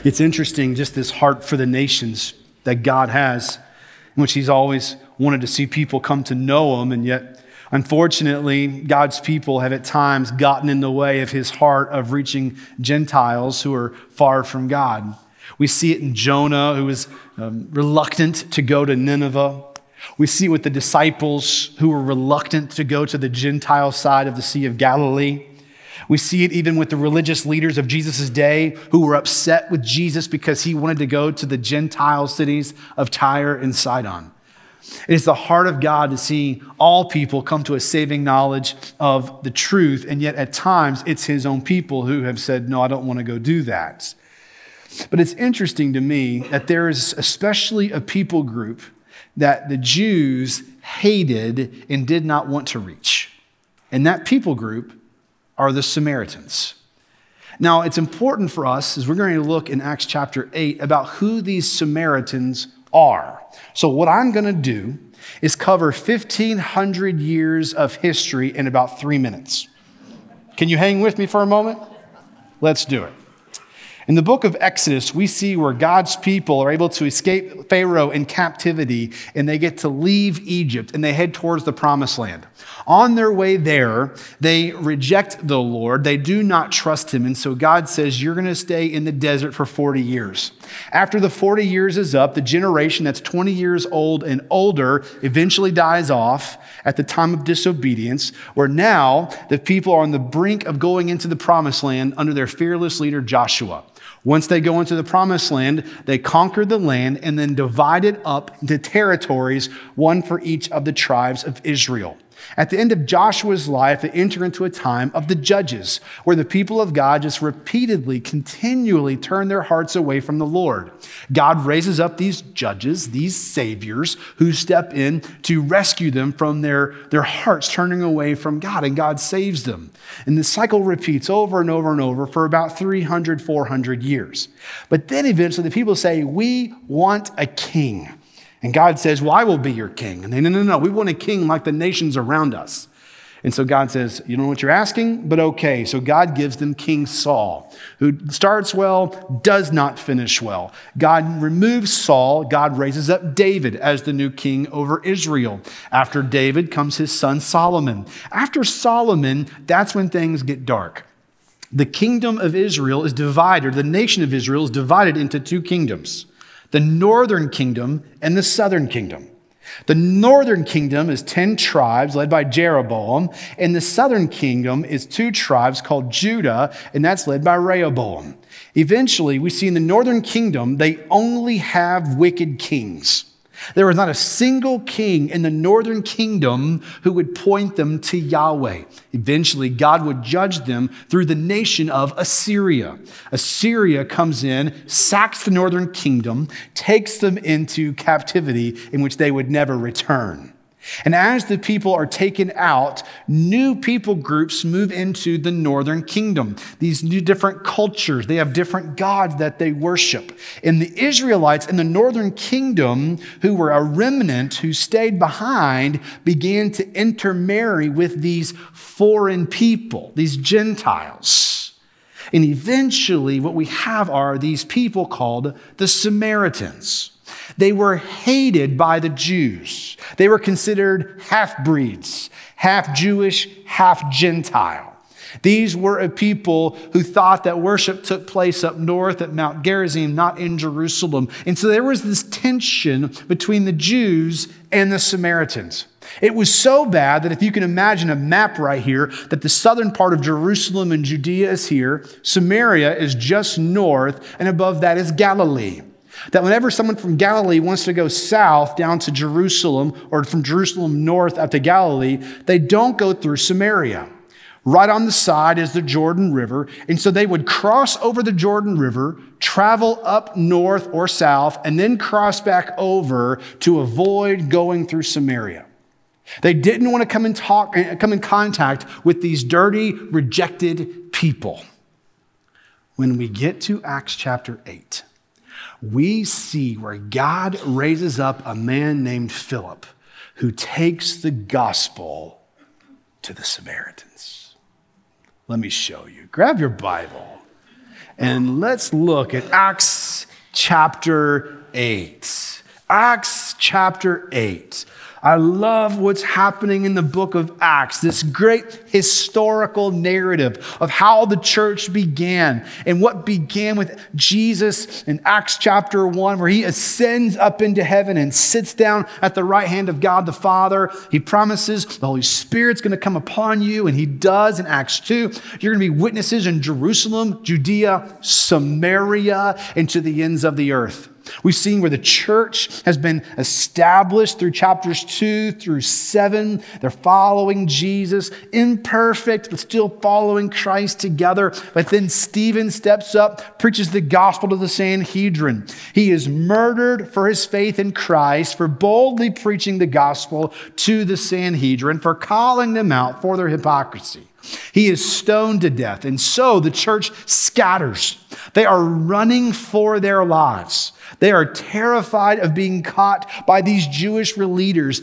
It's interesting, just this heart for the nations that God has, in which he's always wanted to see people come to know him, and yet, unfortunately, God's people have at times gotten in the way of his heart of reaching Gentiles who are far from God. We see it in Jonah, who was reluctant to go to Nineveh. We see it with the disciples who were reluctant to go to the Gentile side of the Sea of Galilee. We see it even with the religious leaders of Jesus' day who were upset with Jesus because he wanted to go to the Gentile cities of Tyre and Sidon. It is the heart of God to see all people come to a saving knowledge of the truth, and yet at times it's his own people who have said, no, I don't want to go do that. But it's interesting to me that there is especially a people group that the Jews hated and did not want to reach. And that people group are the Samaritans. Now, it's important for us, as we're going to look in Acts chapter 8, about who these Samaritans are. So what I'm going to do is cover 1,500 years of history in about 3 minutes. Can you hang with me for a moment? Let's do it. In the book of Exodus, we see where God's people are able to escape Pharaoh in captivity, and they get to leave Egypt, and they head towards the promised land. On their way there, they reject the Lord. They do not trust him, and so God says, you're going to stay in the desert for 40 years. After the 40 years is up, the generation that's 20 years old and older eventually dies off at the time of disobedience, where now the people are on the brink of going into the promised land under their fearless leader, Joshua. Once they go into the promised land, they conquer the land and then divide it up into territories, one for each of the tribes of Israel. At the end of Joshua's life, they enter into a time of the judges, where the people of God just repeatedly, continually turn their hearts away from the Lord. God raises up these judges, these saviors, who step in to rescue them from their hearts turning away from God, and God saves them. And the cycle repeats over and over and over for about 300, 400 years. But then eventually the people say, we want a king. And God says, well, I will be your king. And they, no, we want a king like the nations around us. And so God says, you don't know what you're asking, but okay. So God gives them King Saul, who starts well, does not finish well. God removes Saul. God raises up David as the new king over Israel. After David comes his son Solomon. After Solomon, that's when things get dark. The kingdom of Israel is divided, the nation of Israel is divided into two kingdoms. The northern kingdom and the southern kingdom. The northern kingdom is 10 tribes led by Jeroboam, and the southern kingdom is 2 tribes called Judah, and that's led by Rehoboam. Eventually, we see in the northern kingdom, they only have wicked kings. There was not a single king in the northern kingdom who would point them to Yahweh. Eventually, God would judge them through the nation of Assyria. Assyria comes in, sacks the northern kingdom, takes them into captivity in which they would never return. And as the people are taken out, new people groups move into the northern kingdom. These new different cultures, they have different gods that they worship. And the Israelites in the northern kingdom, who were a remnant who stayed behind, began to intermarry with these foreign people, these Gentiles. And eventually what we have are these people called the Samaritans. They were hated by the Jews. They were considered half-breeds, half Jewish, half Gentile. These were a people who thought that worship took place up north at Mount Gerizim, not in Jerusalem. And so there was this tension between the Jews and the Samaritans. It was so bad that if you can imagine a map right here, that the southern part of Jerusalem and Judea is here, Samaria is just north, and above that is Galilee. That whenever someone from Galilee wants to go south down to Jerusalem, or from Jerusalem north up to Galilee, they don't go through Samaria. Right on the side is the Jordan River, and so they would cross over the Jordan River, travel up north or south, and then cross back over to avoid going through Samaria. They didn't want to come in contact with these dirty, rejected people. When we get to Acts chapter 8, we see where God raises up a man named Philip who takes the gospel to the Samaritans. Let me show you. Grab your Bible And let's look at Acts chapter 8. Acts chapter 8. I love what's happening in the book of Acts, this great historical narrative of how the church began and what began with Jesus in Acts chapter 1, where he ascends up into heaven and sits down at the right hand of God the Father. He promises the Holy Spirit's going to come upon you, and he does in Acts 2. You're going to be witnesses in Jerusalem, Judea, Samaria, and to the ends of the earth. We've seen where the church has been established through chapters 2 through 7. They're following Jesus, imperfect, but still following Christ together. But then Stephen steps up, preaches the gospel to the Sanhedrin. He is murdered for his faith in Christ, for boldly preaching the gospel to the Sanhedrin, for calling them out for their hypocrisy. He is stoned to death, and so the church scatters. They are running for their lives. They are terrified of being caught by these Jewish leaders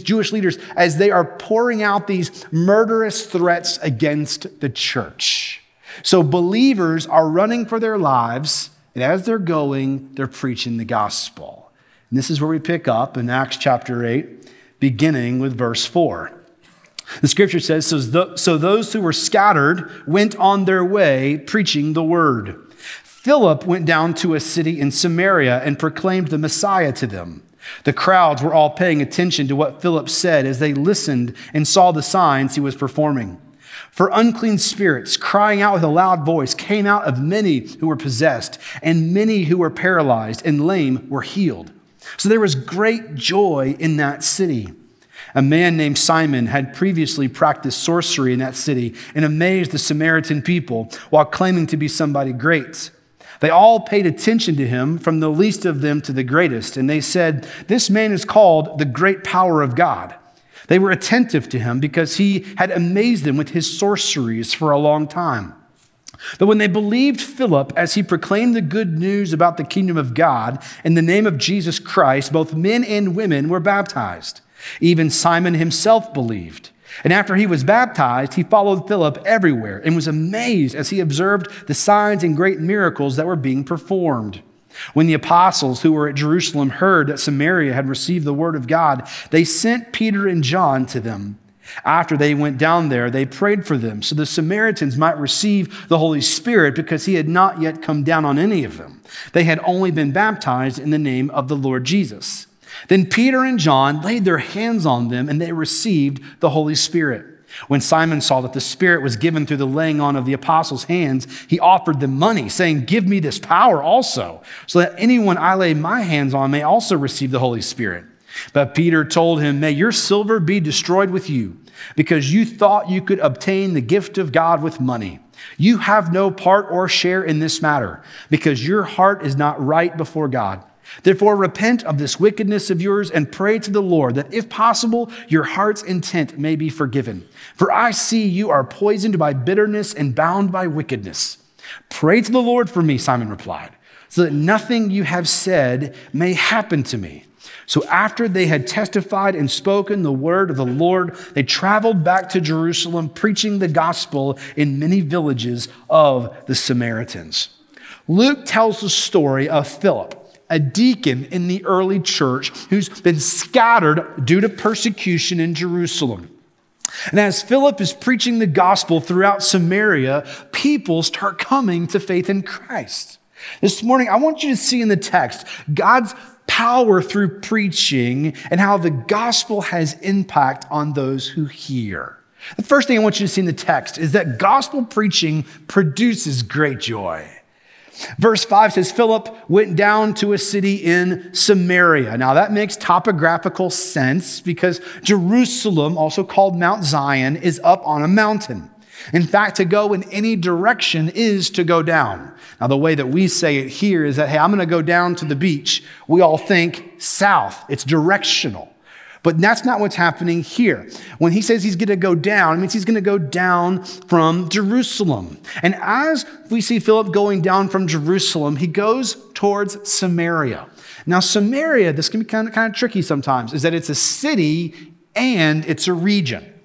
as they are pouring out these murderous threats against the church. So believers are running for their lives, and as they're going, they're preaching the gospel. And this is where we pick up in Acts chapter 8, beginning with verse 4. The scripture says, so those who were scattered went on their way preaching the word. Philip went down to a city in Samaria and proclaimed the Messiah to them. The crowds were all paying attention to what Philip said as they listened and saw the signs he was performing. For unclean spirits, crying out with a loud voice, came out of many who were possessed, and many who were paralyzed and lame were healed. So there was great joy in that city. A man named Simon had previously practiced sorcery in that city and amazed the Samaritan people while claiming to be somebody great. They all paid attention to him, from the least of them to the greatest, and they said, "This man is called the great power of God." They were attentive to him because he had amazed them with his sorceries for a long time. But when they believed Philip as he proclaimed the good news about the kingdom of God in the name of Jesus Christ, both men and women were baptized. Even Simon himself believed. And after he was baptized, he followed Philip everywhere and was amazed as he observed the signs and great miracles that were being performed. When the apostles who were at Jerusalem heard that Samaria had received the word of God, they sent Peter and John to them. After they went down there, they prayed for them so the Samaritans might receive the Holy Spirit, because he had not yet come down on any of them. They had only been baptized in the name of the Lord Jesus. Then Peter and John laid their hands on them, and they received the Holy Spirit. When Simon saw that the Spirit was given through the laying on of the apostles' hands, he offered them money, saying, "Give me this power also, so that anyone I lay my hands on may also receive the Holy Spirit." But Peter told him, "May your silver be destroyed with you, because you thought you could obtain the gift of God with money. You have no part or share in this matter, because your heart is not right before God. Therefore, repent of this wickedness of yours and pray to the Lord that, if possible, your heart's intent may be forgiven. For I see you are poisoned by bitterness and bound by wickedness." "Pray to the Lord for me," Simon replied, "so that nothing you have said may happen to me." So after they had testified and spoken the word of the Lord, they traveled back to Jerusalem, preaching the gospel in many villages of the Samaritans. Luke tells the story of Philip, a deacon in the early church who's been scattered due to persecution in Jerusalem. And as Philip is preaching the gospel throughout Samaria, people start coming to faith in Christ. This morning, I want you to see in the text God's power through preaching and how the gospel has impact on those who hear. The first thing I want you to see in the text is that gospel preaching produces great joy. Verse 5 says, Philip went down to a city in Samaria. Now that makes topographical sense because Jerusalem, also called Mount Zion, is up on a mountain. In fact, to go in any direction is to go down. Now, the way that we say it here is that, hey, I'm going to go down to the beach. We all think south. It's directional. But that's not what's happening here. When he says he's going to go down, it means he's going to go down from Jerusalem. And as we see Philip going down from Jerusalem, he goes towards Samaria. Now, Samaria, this can be kind of tricky sometimes, is that it's a city and it's a region.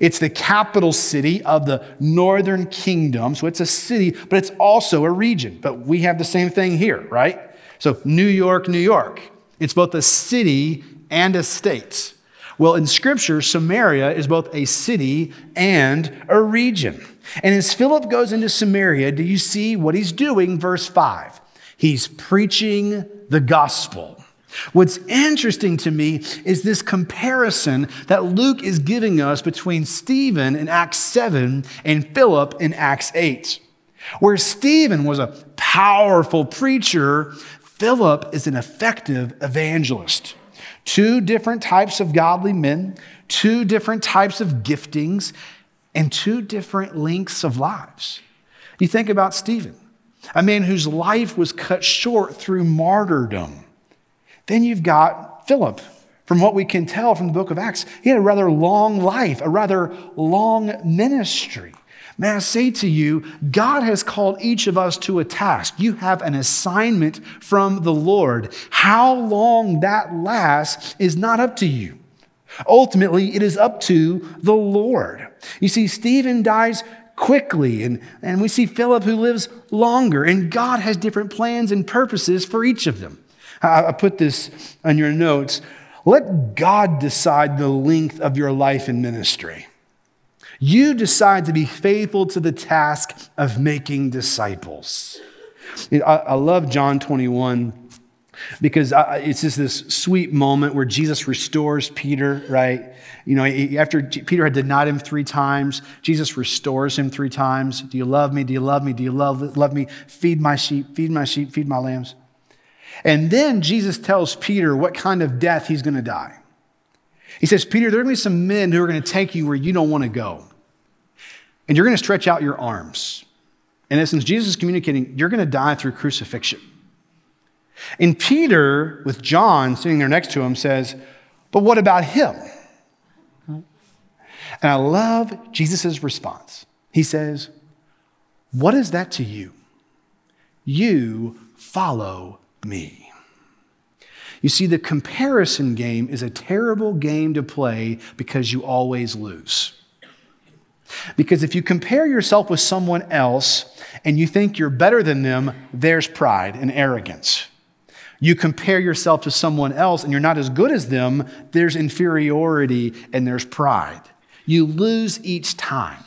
It's the capital city of the northern kingdom. So it's a city, but it's also a region. But we have the same thing here, right? So New York, New York. It's both a city and a state. Well, in Scripture, Samaria is both a city and a region. And as Philip goes into Samaria, do you see what he's doing? Verse 5. He's preaching the gospel. What's interesting to me is this comparison that Luke is giving us between Stephen in Acts 7 and Philip in Acts 8. Where Stephen was a powerful preacher, Philip is an effective evangelist. Two different types of godly men, two different types of giftings, and two different lengths of lives. You think about Stephen, a man whose life was cut short through martyrdom. Then you've got Philip. From what we can tell from the book of Acts, he had a rather long life, a rather long ministry. May I say to you, God has called each of us to a task. You have an assignment from the Lord. How long that lasts is not up to you. Ultimately, it is up to the Lord. You see, Stephen dies quickly, and we see Philip who lives longer, and God has different plans and purposes for each of them. I put this on your notes. Let God decide the length of your life in ministry. You decide to be faithful to the task of making disciples. I love John 21 because it's just this sweet moment where Jesus restores Peter, right? You know, after Peter had denied him 3 times, Jesus restores him 3 times. Do you love me? Do you love me? Do you love me? Feed my sheep, feed my sheep, feed my lambs. And then Jesus tells Peter what kind of death he's going to die. He says, Peter, there are going to be some men who are going to take you where you don't want to go. And you're going to stretch out your arms. In essence, Jesus is communicating, you're going to die through crucifixion. And Peter, with John sitting there next to him, says, but what about him? And I love Jesus' response. He says, what is that to you? You follow me. You see, the comparison game is a terrible game to play because you always lose. Because if you compare yourself with someone else and you think you're better than them, there's pride and arrogance. You compare yourself to someone else and you're not as good as them, there's inferiority and there's pride. You lose each time.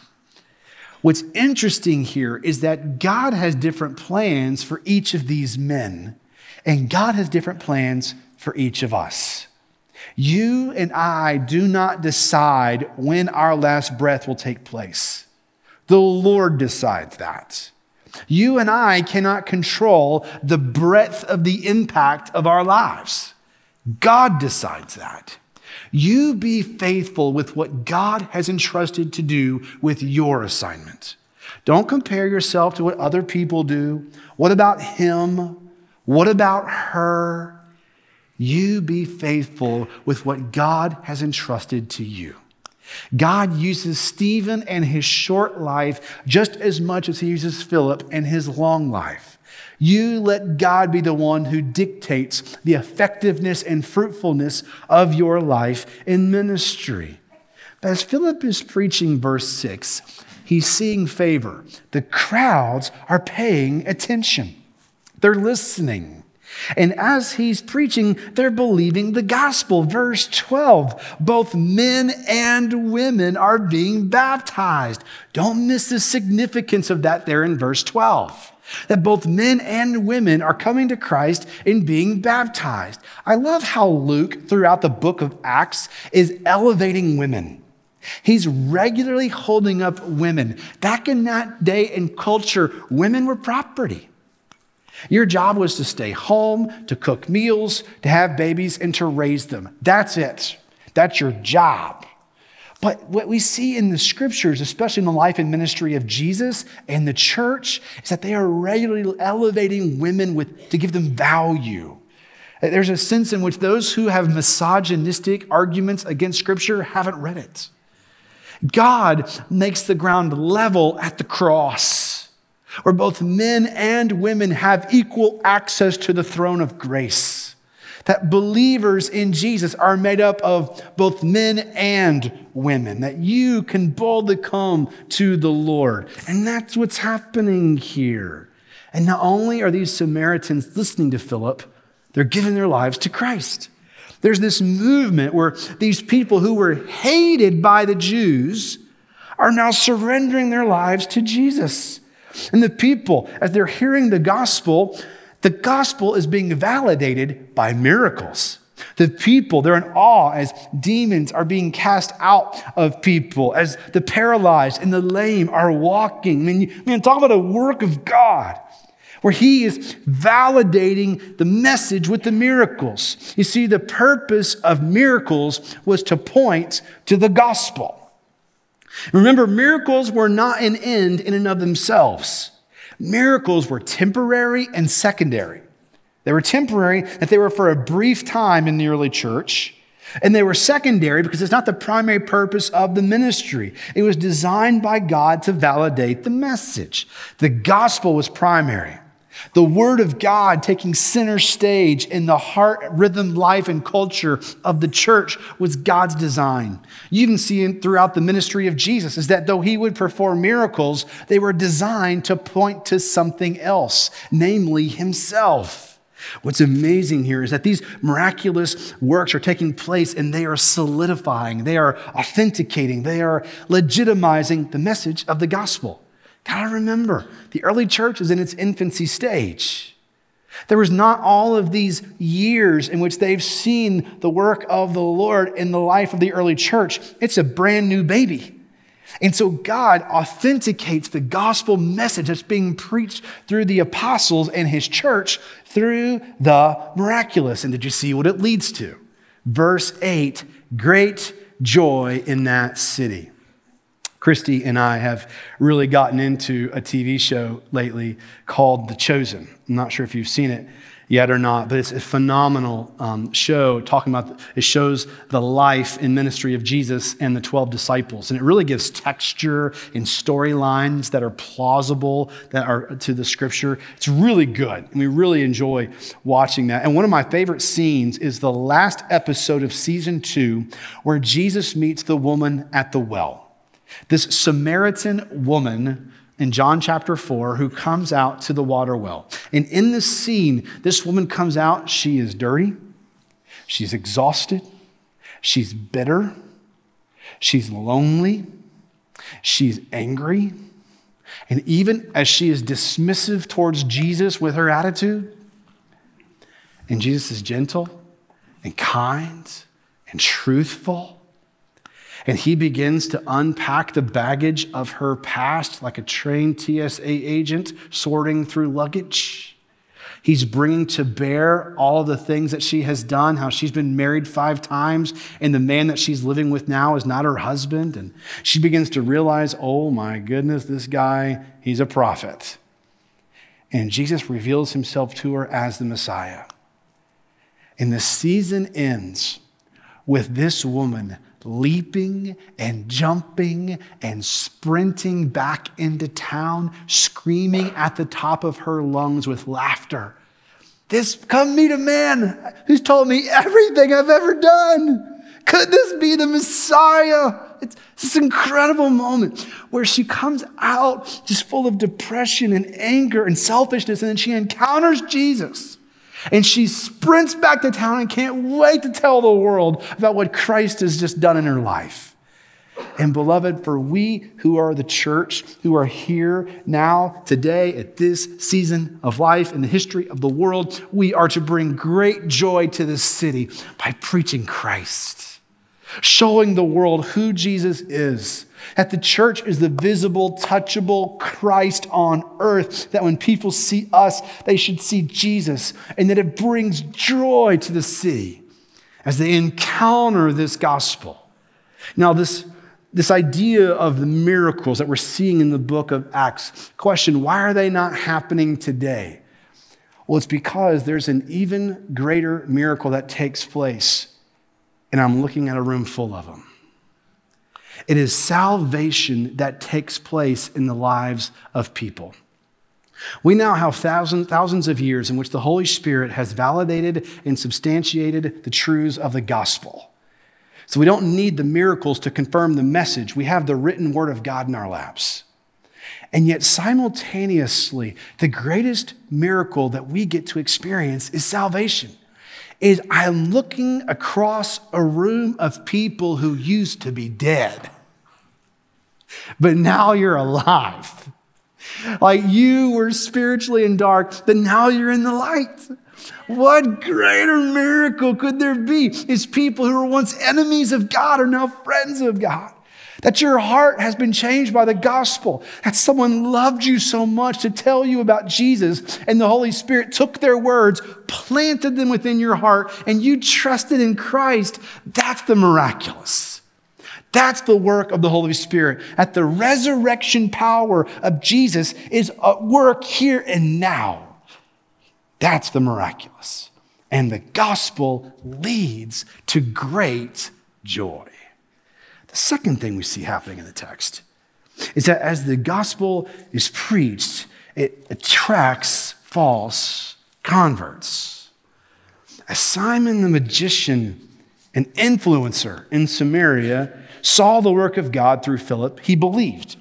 What's interesting here is that God has different plans for each of these men, and God has different plans for each of us. You and I do not decide when our last breath will take place. The Lord decides that. You and I cannot control the breadth of the impact of our lives. God decides that. You be faithful with what God has entrusted to do with your assignment. Don't compare yourself to what other people do. What about him? What about her? You be faithful with what God has entrusted to you. God uses Stephen and his short life just as much as he uses Philip and his long life. You let God be the one who dictates the effectiveness and fruitfulness of your life in ministry. But as Philip is preaching verse 6, he's seeing favor. The crowds are paying attention. They're listening. And as he's preaching, they're believing the gospel. Verse 12, both men and women are being baptized. Don't miss the significance of that there in verse 12. That both men and women are coming to Christ and being baptized. I love how Luke, throughout the book of Acts, is elevating women. He's regularly holding up women. Back in that day and culture, women were property. Your job was to stay home, to cook meals, to have babies, and to raise them. That's it. That's your job. But what we see in the scriptures, especially in the life and ministry of Jesus and the church, is that they are regularly elevating women to give them value. There's a sense in which those who have misogynistic arguments against scripture haven't read it. God makes the ground level at the cross, where both men and women have equal access to the throne of grace. That believers in Jesus are made up of both men and women, that you can boldly come to the Lord. And that's what's happening here. And not only are these Samaritans listening to Philip, they're giving their lives to Christ. There's this movement where these people who were hated by the Jews are now surrendering their lives to Jesus. And the people, as they're hearing the gospel is being validated by miracles. The people, they're in awe as demons are being cast out of people, as the paralyzed and the lame are walking. I mean, talk about a work of God where he is validating the message with the miracles. You see, the purpose of miracles was to point to the gospel. Remember, miracles were not an end in and of themselves. Miracles were temporary and secondary. They were temporary, that they were for a brief time in the early church, and they were secondary because it's not the primary purpose of the ministry. It was designed by God to validate the message. The gospel was primary. The word of God taking center stage in the heart, rhythm, life, and culture of the church was God's design. You even see it throughout the ministry of Jesus, is that though he would perform miracles, they were designed to point to something else, namely himself. What's amazing here is that these miraculous works are taking place and they are solidifying, they are authenticating, they are legitimizing the message of the gospel. Gotta remember, the early church is in its infancy stage. There was not all of these years in which they've seen the work of the Lord in the life of the early church. It's a brand new baby. And so God authenticates the gospel message that's being preached through the apostles and his church through the miraculous. And did you see what it leads to? Verse 8, great joy in that city. Christy and I have really gotten into a TV show lately called The Chosen. I'm not sure if you've seen it yet or not, but it's a phenomenal show it shows the life and ministry of Jesus and the 12 disciples. And it really gives texture and storylines that are plausible, that are to the scripture. It's really good. And we really enjoy watching that. And one of my favorite scenes is the last episode of season 2 where Jesus meets the woman at the well. This Samaritan woman in John chapter 4 who comes out to the water well. And in this scene, this woman comes out, she is dirty, she's exhausted, she's bitter, she's lonely, she's angry. And even as she is dismissive towards Jesus with her attitude, and Jesus is gentle and kind and truthful, and he begins to unpack the baggage of her past like a trained TSA agent sorting through luggage. He's bringing to bear all of the things that she has done, how she's been married 5 times, and the man that she's living with now is not her husband. And she begins to realize, oh my goodness, this guy, he's a prophet. And Jesus reveals himself to her as the Messiah. And the season ends with this woman leaping and jumping and sprinting back into town, screaming at the top of her lungs with laughter. Come meet a man who's told me everything I've ever done. Could this be the Messiah? It's this incredible moment where she comes out just full of depression and anger and selfishness, and then she encounters Jesus. And she sprints back to town and can't wait to tell the world about what Christ has just done in her life. And beloved, for we who are the church, who are here now, today, at this season of life in the history of the world, we are to bring great joy to this city by preaching Christ, showing the world who Jesus is, that the church is the visible, touchable Christ on earth, that when people see us, they should see Jesus, and that it brings joy to the city as they encounter this gospel. Now, this idea of the miracles that we're seeing in the book of Acts, question, why are they not happening today? Well, it's because there's an even greater miracle that takes place, and I'm looking at a room full of them. It is salvation that takes place in the lives of people. We now have thousands of years in which the Holy Spirit has validated and substantiated the truths of the gospel. So we don't need the miracles to confirm the message. We have the written word of God in our laps. And yet simultaneously, the greatest miracle that we get to experience is salvation. I'm looking across a room of people who used to be dead, but now you're alive. Like you were spiritually in dark, but now you're in the light. What greater miracle could there be? Is people who were once enemies of God are now friends of God. That your heart has been changed by the gospel. That someone loved you so much to tell you about Jesus, and the Holy Spirit took their words, planted them within your heart, and you trusted in Christ. That's the miraculous. That's the work of the Holy Spirit. That the resurrection power of Jesus is at work here and now. That's the miraculous. And the gospel leads to great joy. The second thing we see happening in the text is that as the gospel is preached, it attracts false converts. As Simon the magician, an influencer in Samaria, saw the work of God through Philip, he believed.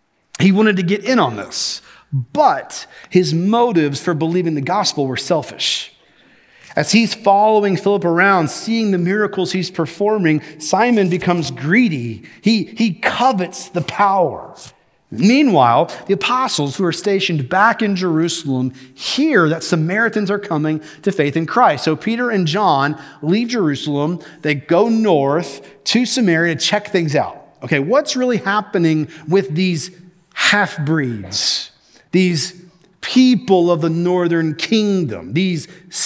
He wanted to get in on this, but his motives for believing the gospel were selfish. As he's following Philip around, seeing the miracles he's performing, Simon becomes greedy. He covets the power. Meanwhile, the apostles who are stationed back in Jerusalem hear that Samaritans are coming to faith in Christ. So Peter and John leave Jerusalem. They go north to Samaria to check things out. Okay, what's really happening with these half-breeds, these people of the northern kingdom, these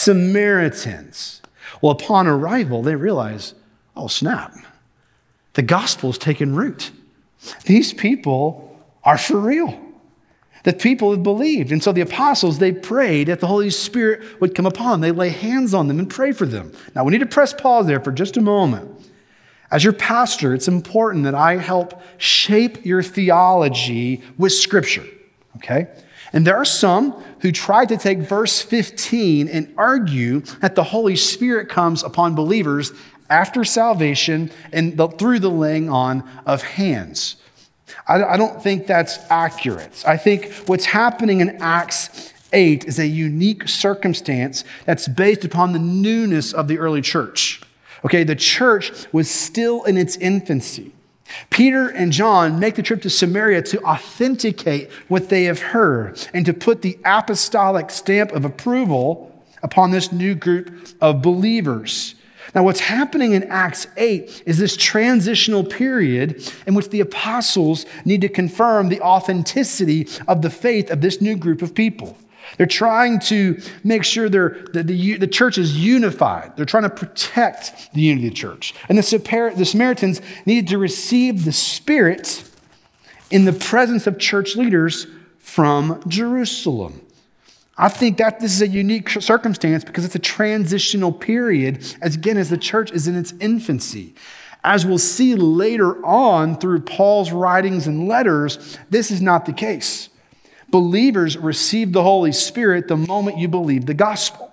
Samaritans? Well, upon arrival, they realize, oh snap, the gospel has taken root. These people are for real. The people have believed. And so the apostles, they prayed that the Holy Spirit would come upon them. They lay hands on them and pray for them. Now, we need to press pause there for just a moment. As your pastor, it's important that I help shape your theology with Scripture, okay? And there are some who try to take verse 15 and argue that the Holy Spirit comes upon believers after salvation and through the laying on of hands. I don't think that's accurate. I think what's happening in Acts 8 is a unique circumstance that's based upon the newness of the early church. Okay, the church was still in its infancy. Peter and John make the trip to Samaria to authenticate what they have heard and to put the apostolic stamp of approval upon this new group of believers. Now, what's happening in Acts 8 is this transitional period in which the apostles need to confirm the authenticity of the faith of this new group of people. They're trying to make sure the church is unified. They're trying to protect the unity of the church. And the Samaritans needed to receive the Spirit in the presence of church leaders from Jerusalem. I think that this is a unique circumstance because it's a transitional period, as the church is in its infancy. As we'll see later on through Paul's writings and letters, this is not the case. Believers receive the Holy Spirit the moment you believe the gospel.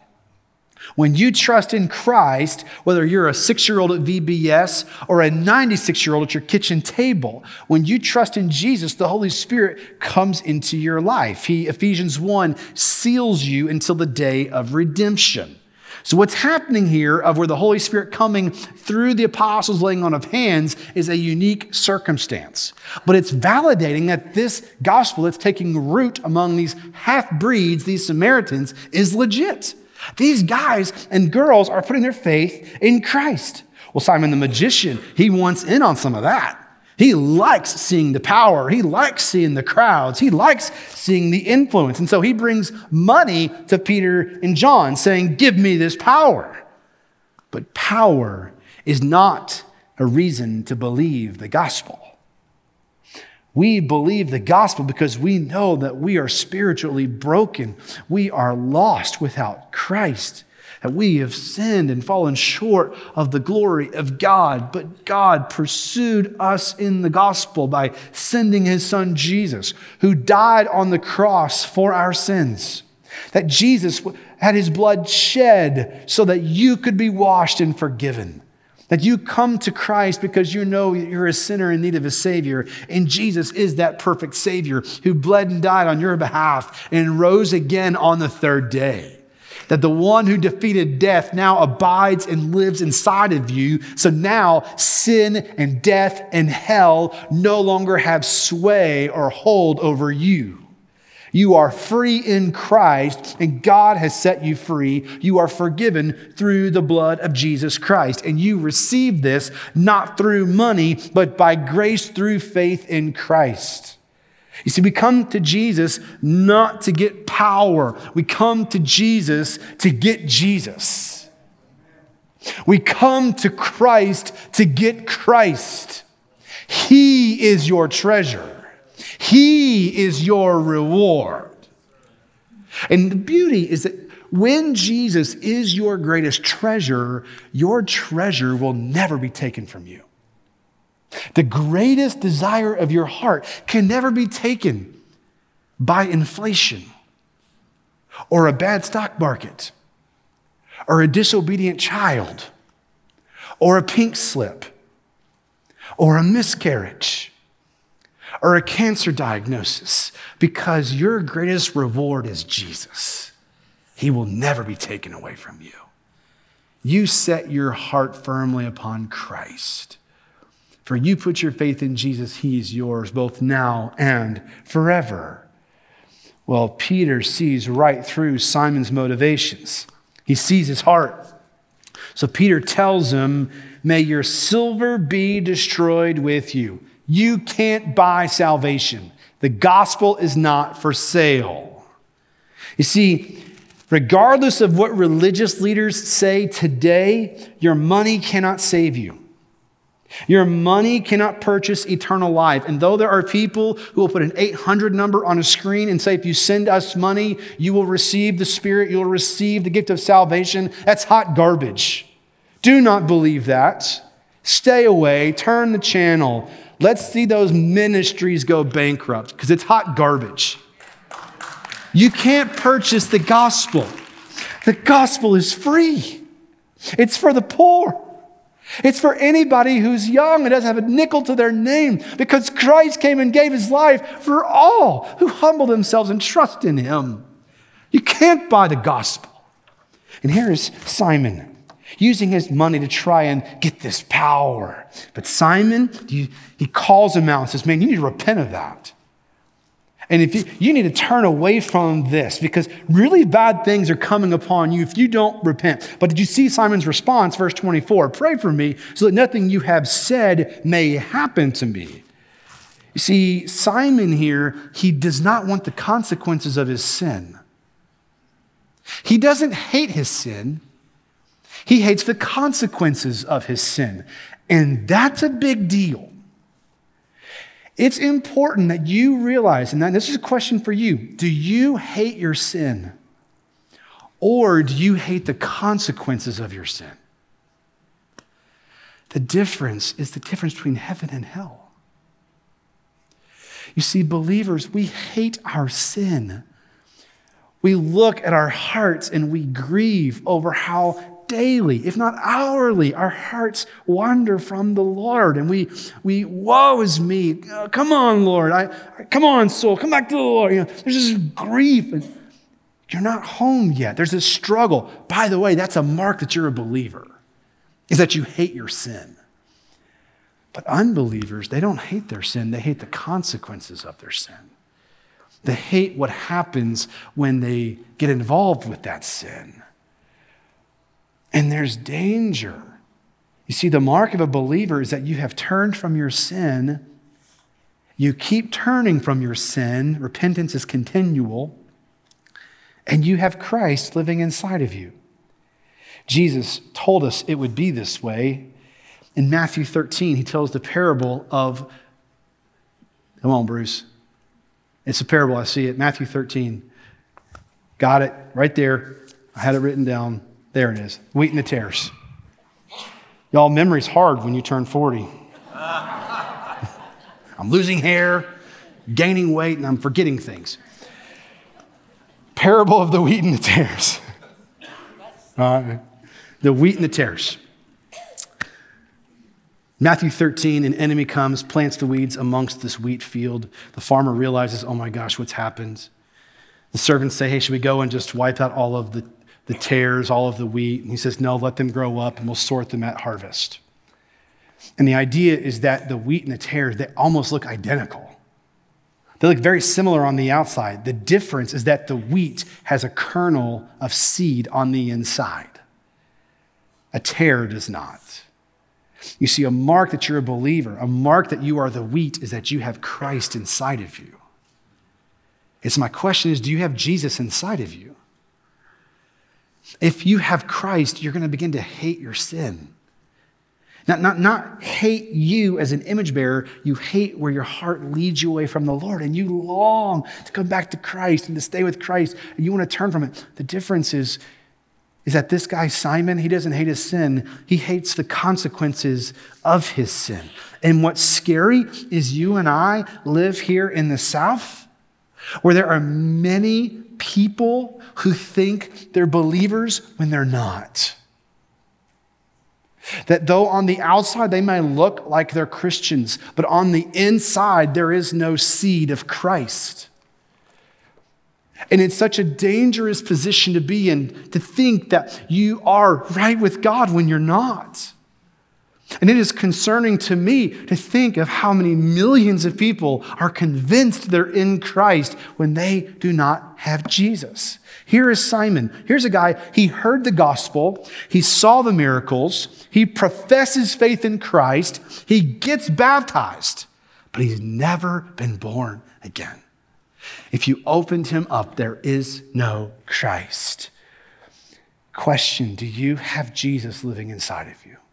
When you trust in Christ, whether you're a 6-year-old at VBS or a 96-year-old at your kitchen table, when you trust in Jesus, the Holy Spirit comes into your life. Ephesians 1 seals you until the day of redemption. So what's happening here of where the Holy Spirit coming through the apostles laying on of hands is a unique circumstance. But it's validating that this gospel that's taking root among these half-breeds, these Samaritans, is legit. These guys and girls are putting their faith in Christ. Well, Simon the magician, he wants in on some of that. He likes seeing the power. He likes seeing the crowds. He likes seeing the influence. And so he brings money to Peter and John saying, give me this power. But power is not a reason to believe the gospel. We believe the gospel because we know that we are spiritually broken. We are lost without Christ. that we have sinned and fallen short of the glory of God, but God pursued us in the gospel by sending his son Jesus, who died on the cross for our sins. That Jesus had his blood shed so that you could be washed and forgiven. That you come to Christ because you know you're a sinner in need of a Savior. And Jesus is that perfect Savior who bled and died on your behalf and rose again on the third day. That the one who defeated death now abides and lives inside of you. So now sin and death and hell no longer have sway or hold over you. You are free in Christ, and God has set you free. You are forgiven through the blood of Jesus Christ. And you receive this not through money, but by grace through faith in Christ. You see, we come to Jesus not to get power. We come to Jesus to get Jesus. We come to Christ to get Christ. He is your treasure. He is your reward. And the beauty is that when Jesus is your greatest treasure, your treasure will never be taken from you. The greatest desire of your heart can never be taken by inflation or a bad stock market or a disobedient child or a pink slip or a miscarriage or a cancer diagnosis, because your greatest reward is Jesus. He will never be taken away from you. You set your heart firmly upon Christ. For you put your faith in Jesus, he is yours both now and forever. Well, Peter sees right through Simon's motivations. He sees his heart. So Peter tells him, may your silver be destroyed with you. You can't buy salvation. The gospel is not for sale. You see, regardless of what religious leaders say today, your money cannot save you. Your money cannot purchase eternal life. And though there are people who will put an 800 number on a screen and say, if you send us money, you will receive the Spirit, you'll receive the gift of salvation, that's hot garbage. Do not believe that. Stay away, turn the channel. Let's see those ministries go bankrupt because it's hot garbage. You can't purchase the gospel. The gospel is free. It's for the poor. It's for anybody who's young and doesn't have a nickel to their name, because Christ came and gave his life for all who humble themselves and trust in him. You can't buy the gospel. And here is Simon using his money to try and get this power. But Simon, he calls him out and says, man, you need to repent of that. And if you need to turn away from this, because really bad things are coming upon you if you don't repent. But did you see Simon's response? Verse 24, pray for me so that nothing you have said may happen to me. You see, Simon here, he does not want the consequences of his sin. He doesn't hate his sin. He hates the consequences of his sin. And that's a big deal. It's important that you realize, and this is a question for you, do you hate your sin? Or do you hate the consequences of your sin? The difference is the difference between heaven and hell. You see, believers, we hate our sin. We look at our hearts and we grieve over how daily, if not hourly, our hearts wander from the Lord, and we woe is me. Come on, Lord. Come on, soul. Come back to the Lord. There's this grief, and you're not home yet. There's this struggle. By the way, that's a mark that you're a believer, is that you hate your sin. But unbelievers, they don't hate their sin. They hate the consequences of their sin. They hate what happens when they get involved with that sin. And there's danger. You see, the mark of a believer is that you have turned from your sin. You keep turning from your sin. Repentance is continual. And you have Christ living inside of you. Jesus told us it would be this way. In Matthew 13, he tells the parable of, come on, Bruce. It's a parable, I see it. Matthew 13. Got it right there. I had it written down. There it is. Wheat and the tares. Y'all, memory's hard when you turn 40. I'm losing hair, gaining weight, and I'm forgetting things. Parable of the wheat and the tares. The wheat and the tares. Matthew 13, an enemy comes, plants the weeds amongst this wheat field. The farmer realizes, oh my gosh, what's happened? The servants say, hey, should we go and just wipe out all of the tares, all of the wheat? And he says, no, let them grow up and we'll sort them at harvest. And the idea is that the wheat and the tares, they almost look identical. They look very similar on the outside. The difference is that the wheat has a kernel of seed on the inside. A tare does not. You see, a mark that you're a believer, a mark that you are the wheat, is that you have Christ inside of you. It's my question is, do you have Jesus inside of you? If you have Christ, you're going to begin to hate your sin. Not hate you as an image bearer. You hate where your heart leads you away from the Lord, and you long to come back to Christ and to stay with Christ, and you want to turn from it. The difference is that this guy, Simon, he doesn't hate his sin. He hates the consequences of his sin. And what's scary is you and I live here in the South, where there are many people who think they're believers when they're not. That though on the outside they may look like they're Christians, but on the inside there is no seed of Christ. And it's such a dangerous position to be in, to think that you are right with God when you're not. And it is concerning to me to think of how many millions of people are convinced they're in Christ when they do not have Jesus. Here is Simon. Here's a guy, he heard the gospel, he saw the miracles, he professes faith in Christ, he gets baptized, but he's never been born again. If you opened him up, there is no Christ. Question, do you have Jesus living inside of you?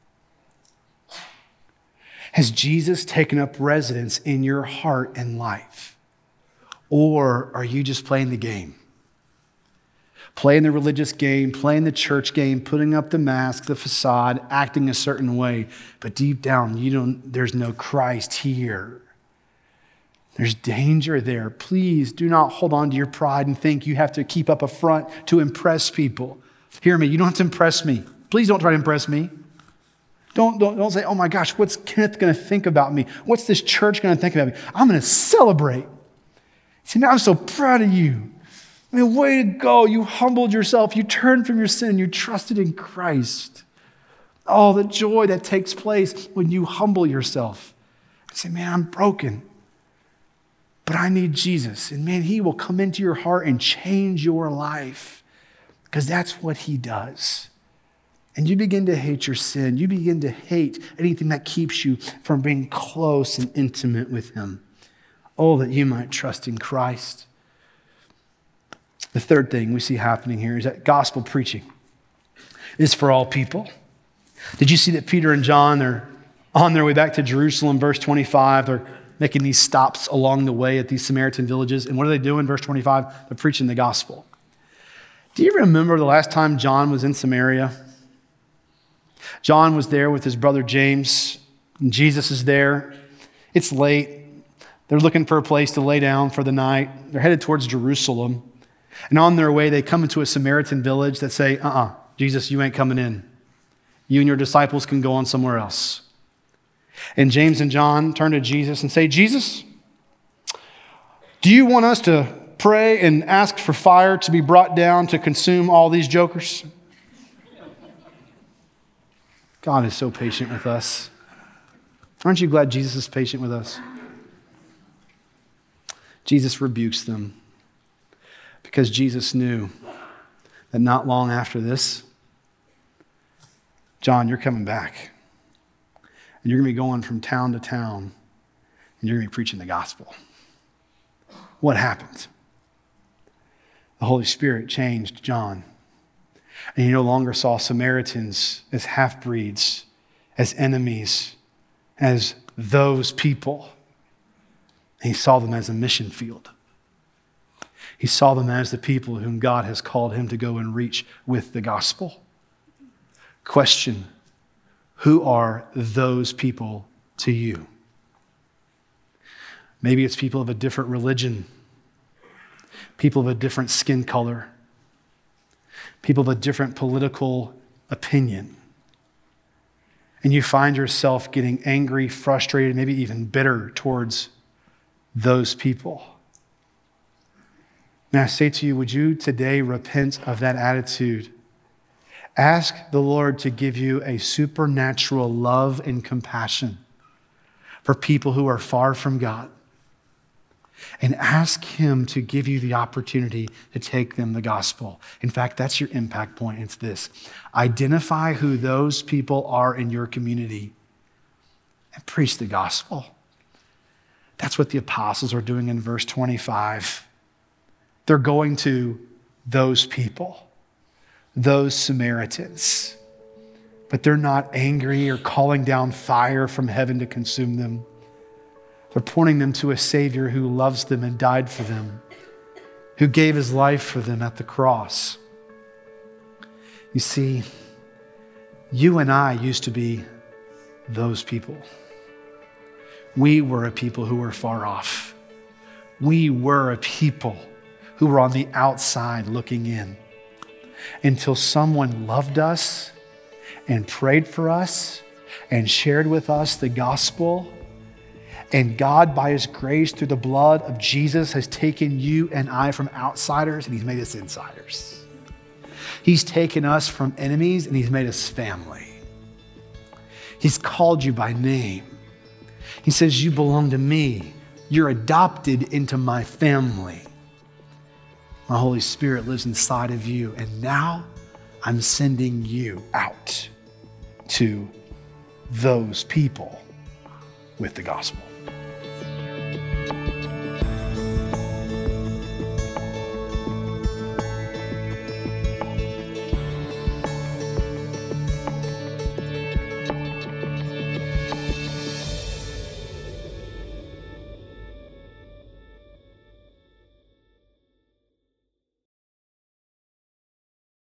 Has Jesus taken up residence in your heart and life? Or are you just playing the game? Playing the religious game, playing the church game, putting up the mask, the facade, acting a certain way, but deep down, there's no Christ here. There's danger there. Please do not hold on to your pride and think you have to keep up a front to impress people. Hear me, you don't have to impress me. Please don't try to impress me. Don't say, oh my gosh, what's Kenneth going to think about me? What's this church going to think about me? I'm going to celebrate. See, man, I'm so proud of you. I mean, way to go. You humbled yourself. You turned from your sin. You trusted in Christ. Oh, the joy that takes place when you humble yourself. I say, man, I'm broken, but I need Jesus. And man, he will come into your heart and change your life because that's what he does. And you begin to hate your sin. You begin to hate anything that keeps you from being close and intimate with him. Oh, that you might trust in Christ. The third thing we see happening here is that gospel preaching is for all people. Did you see that Peter and John are on their way back to Jerusalem, verse 25? They're making these stops along the way at these Samaritan villages. And what are they doing? Verse 25, they're preaching the gospel. Do you remember the last time John was in Samaria? John was there with his brother James, and Jesus is there. It's late. They're looking for a place to lay down for the night. They're headed towards Jerusalem. And on their way, they come into a Samaritan village that say, Jesus, you ain't coming in. You and your disciples can go on somewhere else. And James and John turn to Jesus and say, Jesus, do you want us to pray and ask for fire to be brought down to consume all these jokers? God is so patient with us. Aren't you glad Jesus is patient with us? Jesus rebukes them because Jesus knew that not long after this, John, you're coming back. And you're going to be going from town to town, and you're going to be preaching the gospel. What happened? The Holy Spirit changed John. And he no longer saw Samaritans as half-breeds, as enemies, as those people. He saw them as a mission field. He saw them as the people whom God has called him to go and reach with the gospel. Question, who are those people to you? Maybe it's people of a different religion, people of a different skin color, people of a different political opinion. And you find yourself getting angry, frustrated, maybe even bitter towards those people. May I say to you, would you today repent of that attitude? Ask the Lord to give you a supernatural love and compassion for people who are far from God. And ask Him to give you the opportunity to take them the gospel. In fact, that's your impact point. It's this. Identify who those people are in your community and preach the gospel. That's what the apostles are doing in verse 25. They're going to those people, those Samaritans. But they're not angry or calling down fire from heaven to consume them. They're pointing them to a Savior who loves them and died for them, who gave His life for them at the cross. You see, you and I used to be those people. We were a people who were far off. We were a people who were on the outside looking in until someone loved us and prayed for us and shared with us the gospel. And God, by His grace, through the blood of Jesus, has taken you and I from outsiders and He's made us insiders. He's taken us from enemies and He's made us family. He's called you by name. He says, you belong to me. You're adopted into my family. My Holy Spirit lives inside of you. And now I'm sending you out to those people with the gospel.